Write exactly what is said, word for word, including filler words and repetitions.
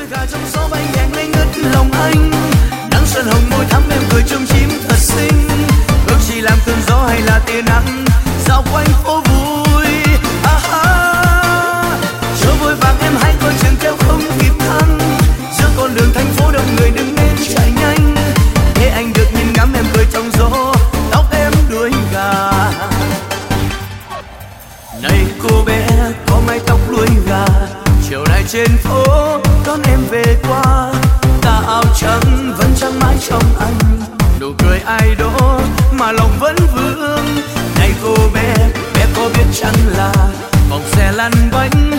đuôi gà trong gió bay nhẹ ngây ngất lòng anh. Nắng xuân hồng môi thắm em cười trông chim thật xinh. Ước chỉ làm cơn gió hay là tia nắng dạo quanh phố vui. Ha ha. Chưa vội vàng em hãy coi chừng kéo không kịp thăng. Giữa con đường thành phố đông người đừng nên chạy nhanh. Để anh được nhìn ngắm em cười trong gió, tóc em đuôi gà. Này cô bé có mái tóc đuôi gà, chiều nay trên phố đón em về qua. Tà áo trắng vẫn trắng mãi trong anh, nụ cười ai đó mà lòng vẫn vương. Này cô bé, bé có biết chăng là vòng xe lăn bánh